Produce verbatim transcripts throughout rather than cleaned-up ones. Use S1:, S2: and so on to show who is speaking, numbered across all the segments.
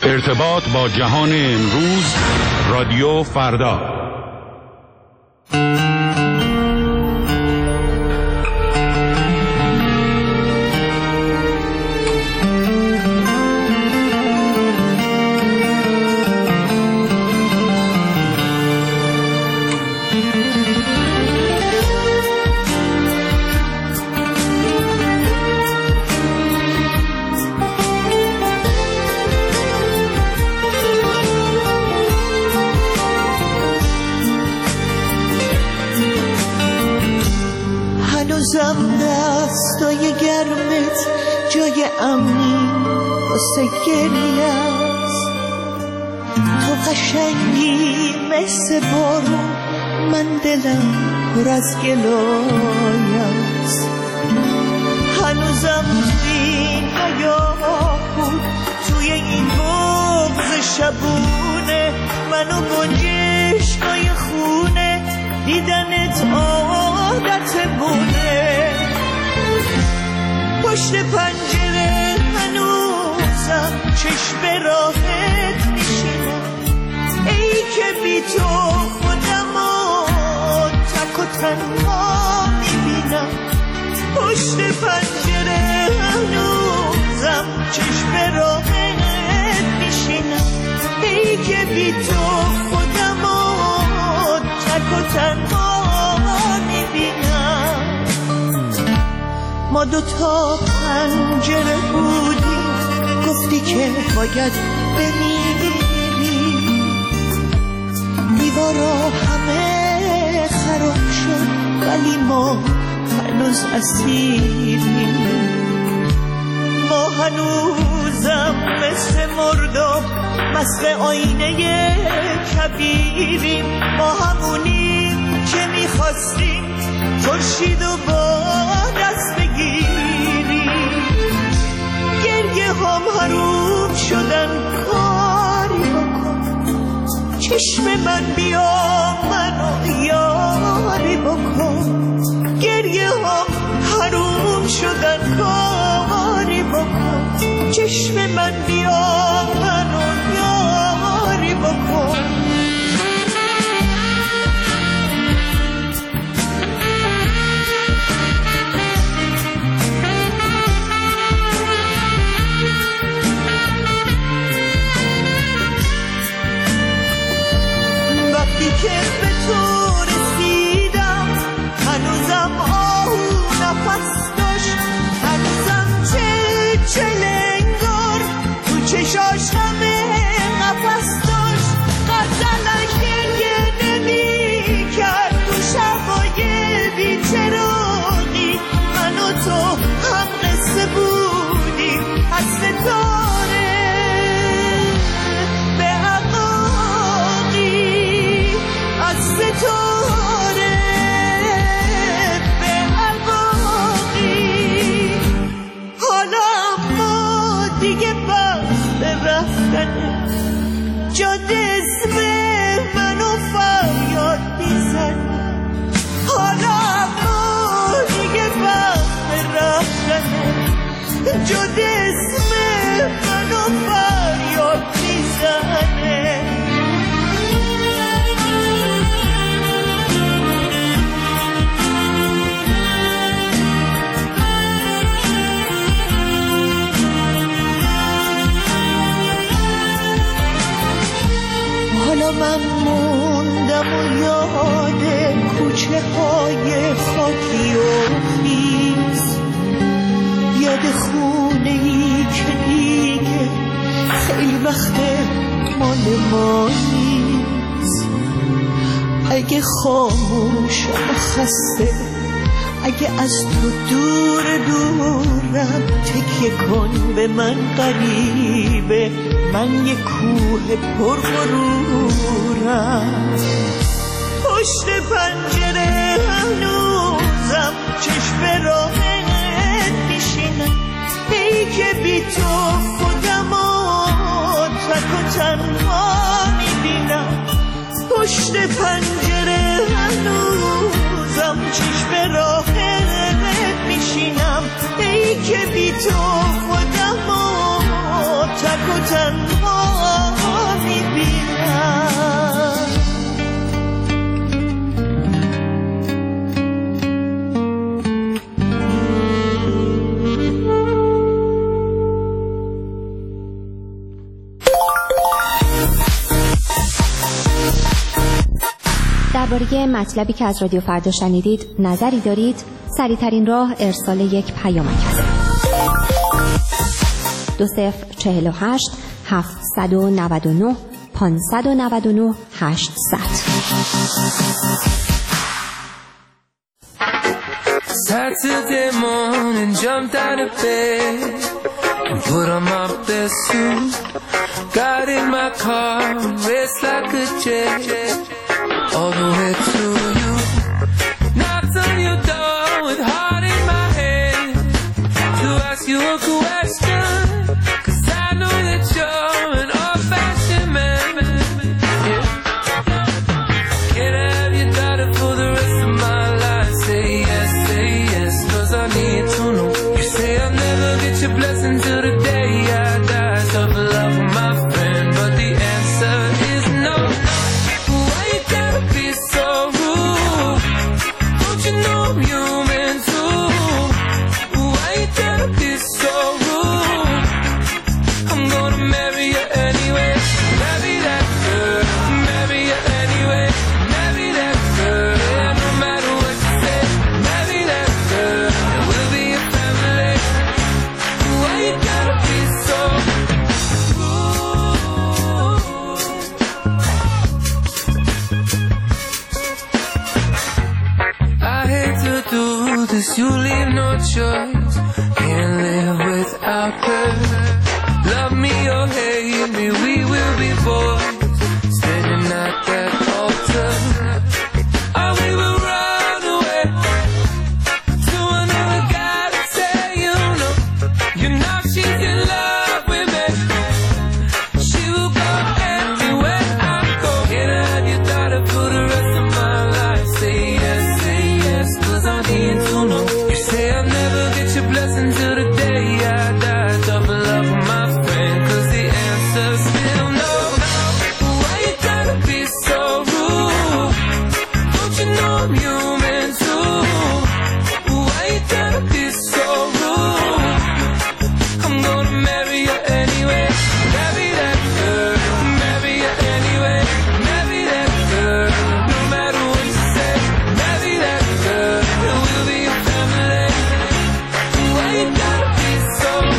S1: ارتباط با جهان امروز، رادیو فردا.
S2: دستای گرمت جای امنی واسه گریه است. تو قشنگی مثل بارون، من دلم پر از گلای است. هنوزم توی این حیاه بود، توی این بغض شبونه، منو گنجشکای خونه، دیدنت عادتمونه. پشت پنجره هنوزم چشم راحت میشینم، ای که بی تو خودمو تک و تنها میبینم. پشت پنجره هنوزم چشم راحت میشینم، ای که بی تو خودمو تک و تنها میبینم. ما دوتا پنجره بودیم، گفتی که باید بمیری. دیوارا همه خراب شد ولی ما هنوز اسیریم. ما هنوزم مثل مردم مست آینه کبیریم. ما همونیم که میخواستیم خورشید و با دست بگیریم. گریه هم حروم شدن، کاری بکن چشم من بیا منو یاری بکن. گریه هم حروم شدن، کاری بکن چشم من بیا منو یاری بکن. وقتی که به تو رسیدم هنوزم آهو نفس داشت، هنوزم چه چلنگار تو چشاش همه نفس داشت. غزلش گریه نمی کرد تو شبای بی‌چراغی، من و تو هم قصه بودیم از ستاره به عقاقی، از ستاره به عقاقی. حالا ما دیگه وقت رفتنه، جاده اسم منو فریاد میزنه. حالا ما دیگه وقت رفتنه، جاده اسم منو فریاد میزنه. حالا من موندم و یاد کوچه های خاکی و خیز، یاد خونه ای که دیگه خیلی وقت مال ما نیست. اگه خاموشم و خسته، اگه از تو دور دورم، تکیه کن به من غریبه، من یه کوه پر غرورم. پشت پنجره هنوزم چشم راحت میشینم، ای که بی تو خودمو تک و تنها میبینم. پشت پنجره هنوزم چشم راحت میشینم، ای که بی تو خودمو تک و تنها
S3: درباره مطلبی که از رادیو فردا شنیدید نظری دارید؟ سریع‌ترین راه ارسال یک پیامک است. دو صفر چهل و هشت هفتصد و نود و نه پانصد و نود و نه هشتصد.
S4: Saturday morning, jumped out of bed and put on my best suit. Got in my car, raced like a jet all the way to you. Knocked on your door with heart in my hand to ask you a question, 'cause I know that you're an old-fashioned man. Yeah. Can I have your daughter for the rest of my life? Say yes, say yes, 'cause I need to know. You say I'll never get your blessing till the day I die. Tough love with my friend, but the answer is no. Why you gotta be so rude? Don't you know I'm human too? Why you gotta be so rude? I'm gonna marry you anyway. Marry that girl, marry you anyway. Marry that girl, yeah, no matter what you say. Marry that girl, and we'll be a family. Why you gotta be so rude? I hate to do this, you leave no choice. Can't live without her. Love me or hate me, we will be boys, standing at that altar. Or we will run away to another guy to say you know. You know she's in love with me. She will go everywhere I go. Can I have your daughter for the rest of my life? Say yes, say yes, 'cause I need to know. You say I'll never get your blessing till the day I die. Double love with my friend, 'cause the answer's still no. Why you gotta be so rude? Don't you know I'm human too? Why you gotta be so rude? I'm gonna marry you anyway. Marry that girl, marry you anyway. Marry that girl, no matter what you say. Marry that girl, and we'll be a family. Why you gotta be so rude?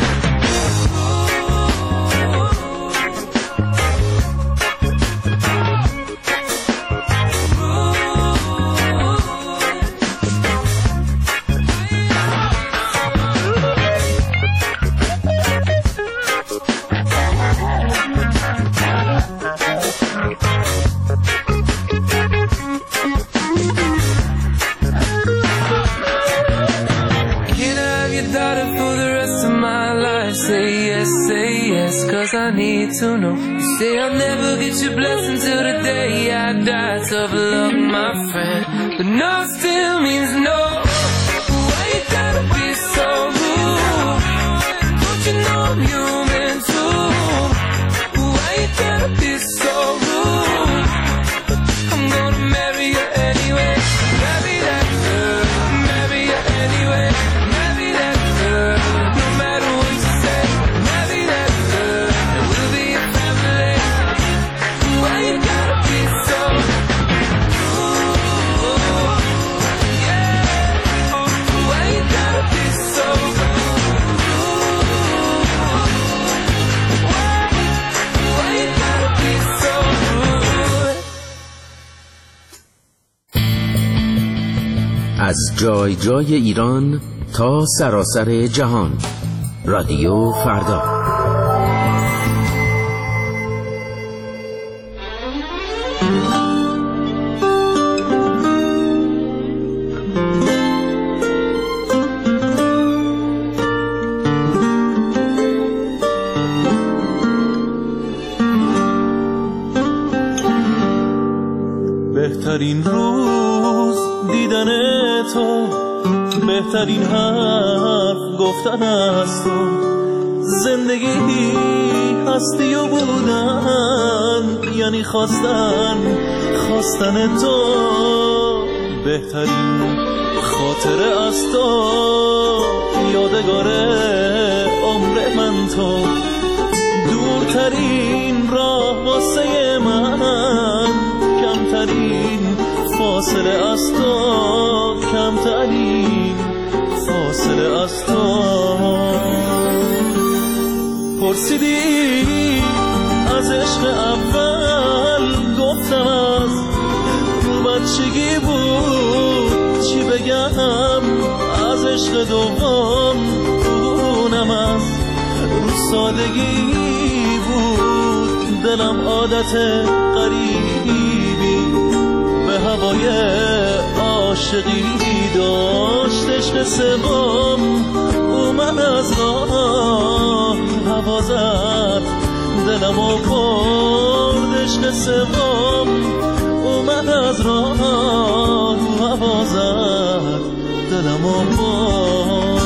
S4: Can I have your daughter for the rest of my life? Say yes, say yes, 'cause I need to know. You say I'll never get your blessing till the day I die. Tough love, my friend, but no still means no. Why you gotta be so rude? Don't you know I'm human too? Why you gotta be so rude? I'm gonna marry you anyway. Marry that girl, marry you anyway. Marry that girl, no matter what you say. Marry that girl, and we'll be a family. Why you gotta be so rude? Yeah. Why you gotta be so rude? Why? Why you gotta be so rude?
S5: از جای جای ایران تا سراسر جهان، رادیو فردا.
S6: بهترین روز دیدن تو، بهترین حرف گفتن از تو، زندگی هستی و بودن یعنی خواستن خواستن تو. بهترین خاطره از تو، یادگار عمر من تو. دورترین راه واسه من، کمترین فاصله از تو کمترین فاصله از تو. پرسیدی از عشق اول، گفتم از بچگی بود، چی بگم از عشق دوم، اونم از رو سادگی بود. دلم عادت غریبی به هوای عاشقی داشت. عشق سوم اومد از راه هوا زد، دلمو برد. عشق سوم اومد از راه هوا زد، دلمو برد.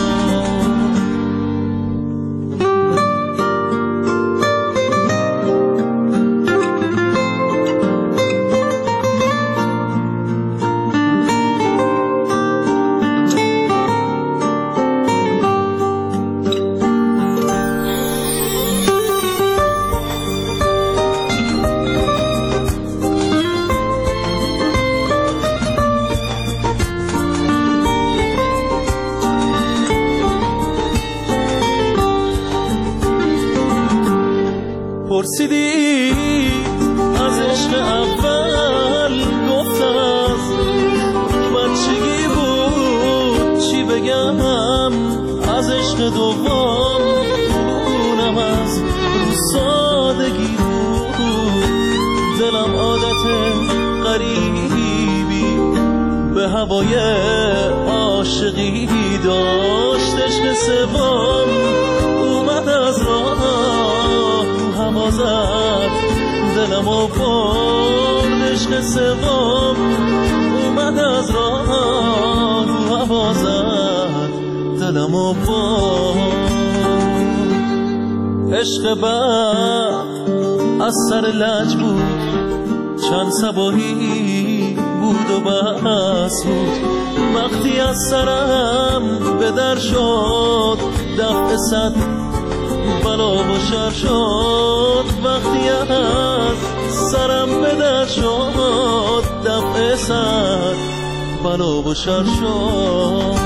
S6: پرسیدی از عشق اول، گفتم از بچگی بود، چی بگم از عشق دوم، اونم از رو سادگی بود. دلم عادت غریبی به هوای عاشقی داشت. عشق سوم اومد از راه هوا زد، دلمو برد. عشق سوم اومد از راه هوا زد، دلمو برد. عشق بعد از سر لج بود، چند صباحی بود و بس بود. وقتی از سرم به در شد، دفع صد بلا و شر شد. وقتی از سرم به در شد، دفع صد بلا و شر شد.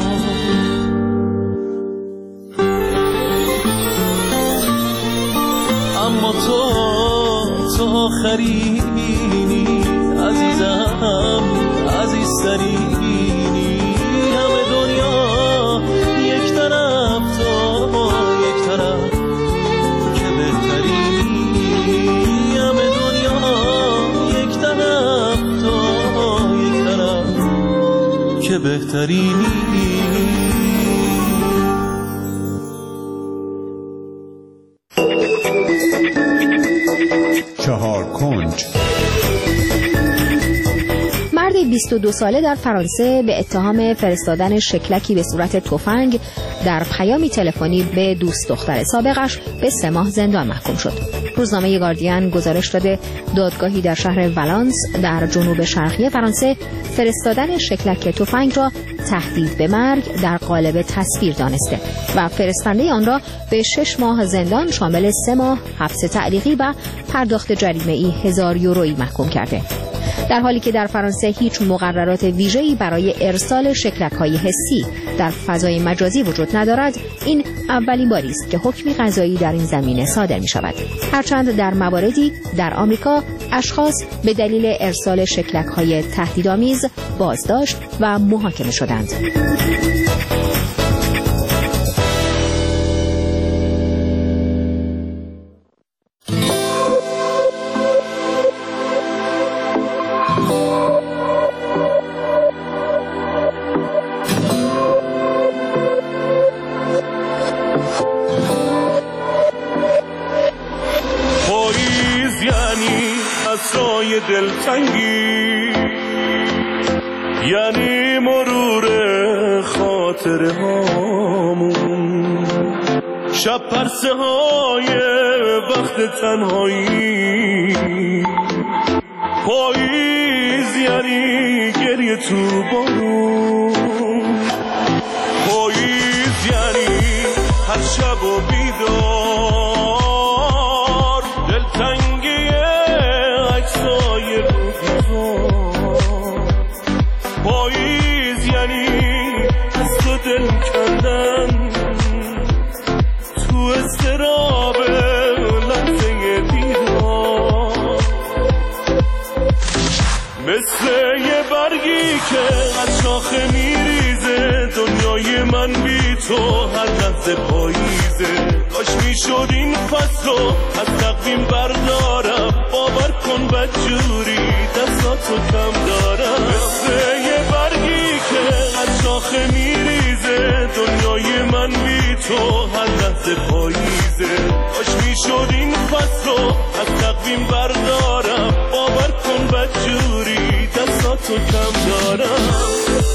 S6: اما تو تو آخرینی عزیزم، عزیزترینی. همه دنیا یک طرف، تو یک طرف که بهترینی. همه دنیا یک طرف، تو یک طرف که بهترینی.
S1: چهار کنج.
S3: مردی بیست و دو ساله در فرانسه به اتهام فرستادن شکلکی به صورت تفنگ در پیامی تلفنی به دوست دختر سابقش به سه ماه زندان محکوم شد. روزنامه گاردین گزارش داده دادگاهی در شهر ولانس در جنوب شرقی فرانسه فرستادن شکلک تفنگ را تهدید به مرگ در قالب تصویر دانسته و فرستنده آن را به شش ماه زندان شامل سه ماه حبس تعلیقی و پرداخت جریمه‌ای هزار یورویی محکوم کرده. در حالی که در فرانسه هیچ مقررات ویژه‌ای برای ارسال شکلک‌های حسی در فضای مجازی وجود ندارد، این اولین باری است که حکمی قضایی در این زمینه صادر می‌شود. هرچند در مواردی در آمریکا اشخاص به دلیل ارسال شکلک‌های تهدیدآمیز بازداشت و محاکمه شدند.
S7: دلتنگی یعنی مرور خاطره هامون، شب پرسه های وقت تنهایی. پاییز یعنی گریه تو بارون، پاییز یعنی هر شب و بیدار، دلتنگی عکسای روزگار. مثل یه برگی که از شاخه میریزه، دنیای من بی تو هر لحظه پاییزه. کاش میشد این فصل از تقویم بردارم، باور کن بدجوری دستاتو کم دارم. مثل یه برگی که از شاخه میریزه، دنیای من بی تو هر لحظه پاییزه. کاش میشد این فصل از تقویم بردارم، باور کن بدجوری دستاتو کم دارم.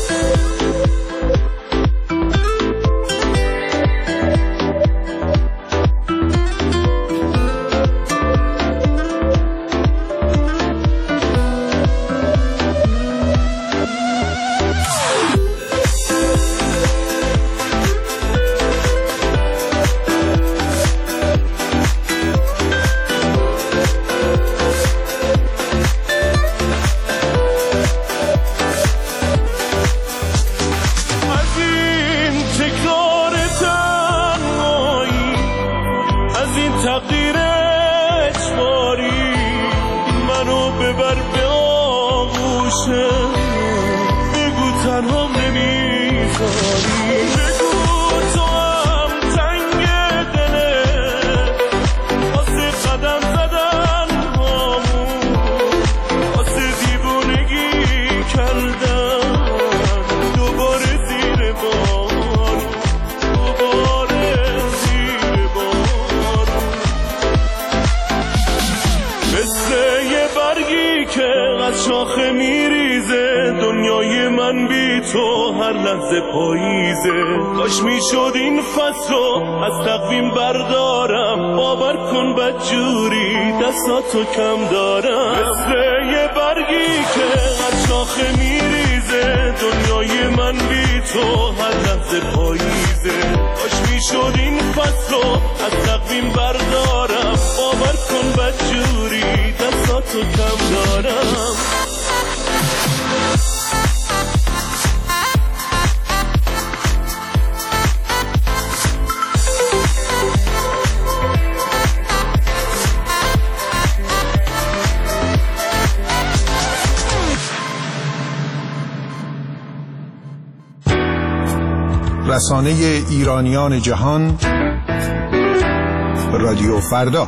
S7: شاخه میریزه، دنیای من بی تو هر لحظه پاییزه. کاش میشد این فصل از تقویم بردارم، باور کن بدجوری دستاتو کم دارم. مثل یه برگی که از شاخه میریزه، دنیای من بی تو هر لحظه پاییزه. کاش میشد این فصل از تقویم بردارم، باور کن بدجوری دستاتو کم دارم.
S8: رسانه ایرانیان جهان، رادیو فردا.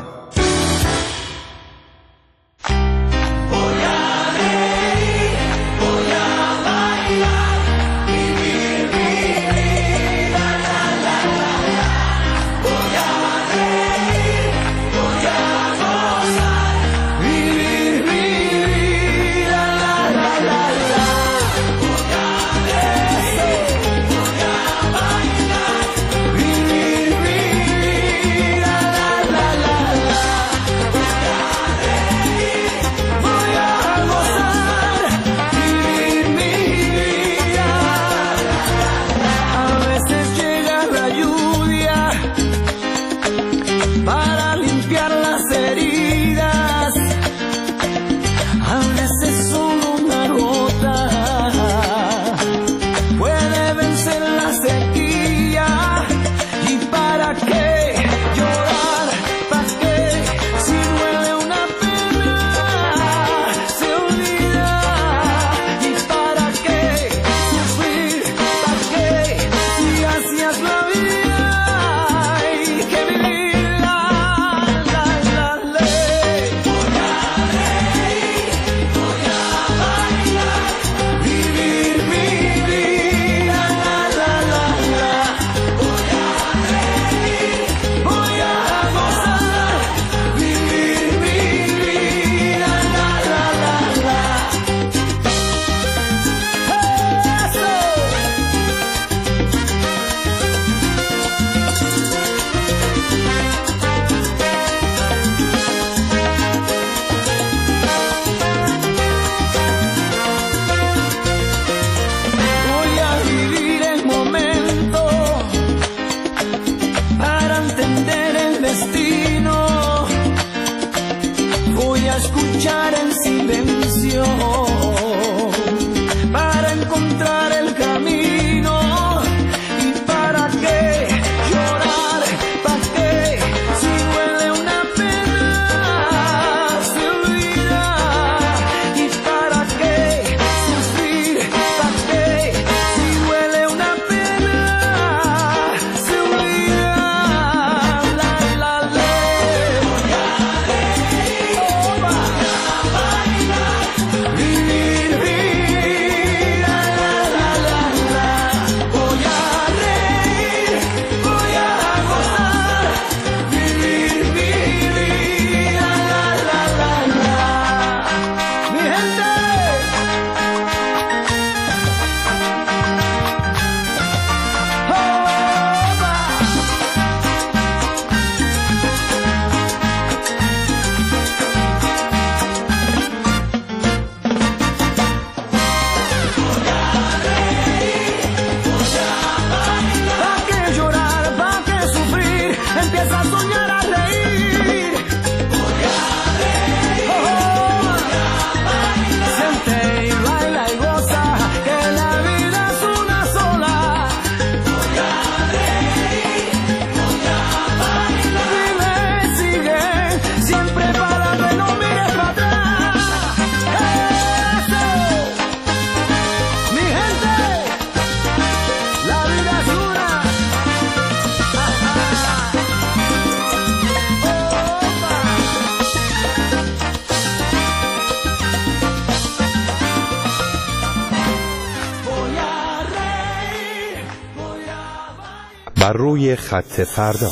S9: بر روی خط فردا.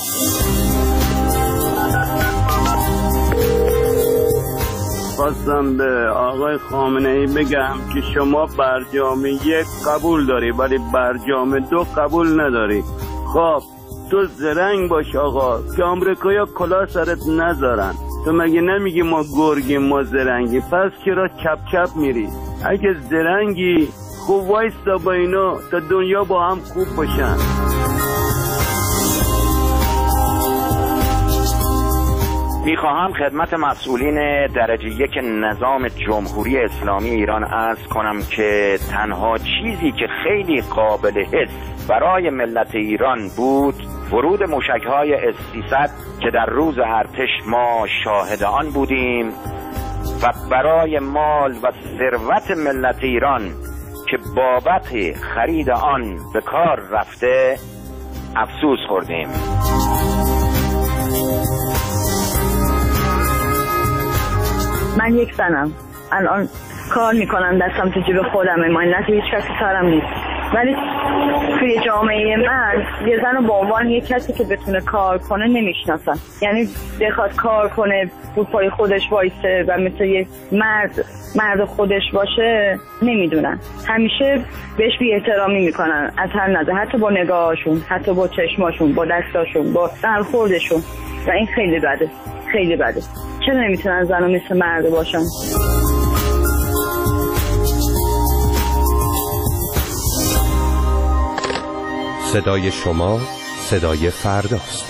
S10: خواستم به آقای خامنه‌ای بگم که شما برجام یک قبول داری ولی برجام دو قبول نداری. خب تو زرنگ باش آقا که آمریکایا کلاه سرت نذارن. تو مگه نمیگی ما گرگیم ما زرنگی؟ پس چرا چپ چپ میری؟ اگه زرنگی خوب وایستا با اینا تا دنیا با هم خوب باشن.
S11: میخواهم خدمت مسئولین درجه یک نظام جمهوری اسلامی ایران عرض کنم که تنها چیزی که خیلی قابل حس برای ملت ایران بود ورود موشک‌های اس سیصد که در روز ارتش ما شاهد آن بودیم و برای مال و ثروت ملت ایران که بابت خرید آن به کار رفته افسوس خوردیم.
S12: من یک زنم الان کار میکنم، دستم تو جیب خودمه، ماینت هیچ کسی سرم نیست، ولی توی جامعه من یه زن رو به عنوان یک کسی که بتونه کار کنه نمیشناسن. یعنی بخواد کار کنه رو پای خودش وایسه و مثل یه مرد مرد خودش باشه نمیدونن. همیشه بهش بی احترامی میکنن از هر نظر، حتی با نگاهاشون، حتی با چشماشون، با دستاشون، با برخوردشون، و این خیلی بده، خیلی بده. چرا نمیتونن زن مثل مرد باشن؟
S9: صدای شما صدای فرداست.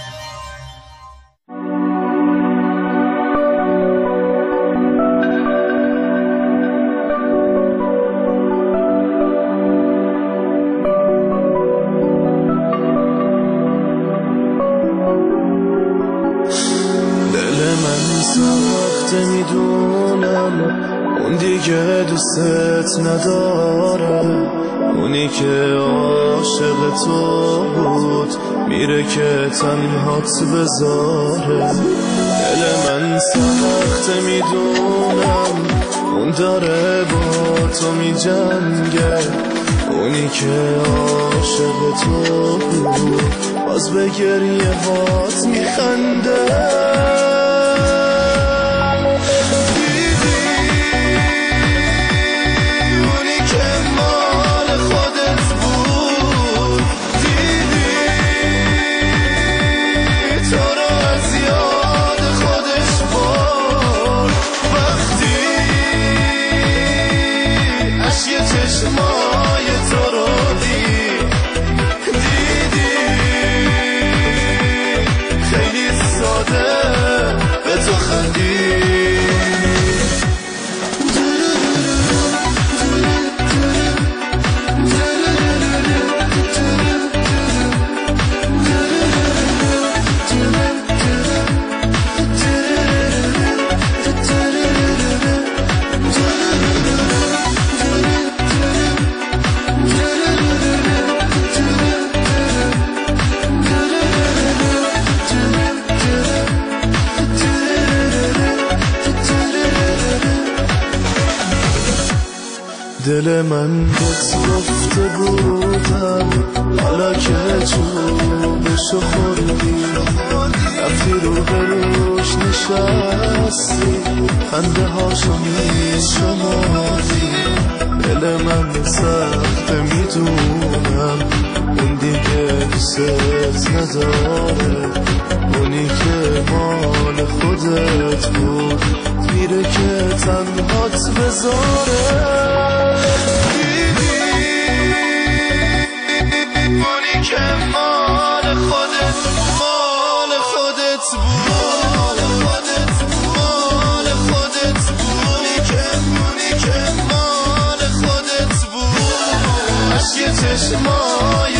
S6: دوست نداره، اونی که عاشق تو بود میره که تنهات بذاره. دل من سخته میدونم، اون داره با تو میجنگه، اونی که عاشق تو بود باز به گریه هات میخنده. دل من بهت گفته بودم، حالا که چوبشو خوردی رفتی رو بروش نشستی، خنده هاشو میشمردی. دل من سخته میدونم، اون دیگه دوست نداره، اونی که مال خودت بود میره که تنهات بذاره. اونی که مال خودت مال خودت بود مال خودت بود، اونی که اونی که مال خودت بود، عشق چشمای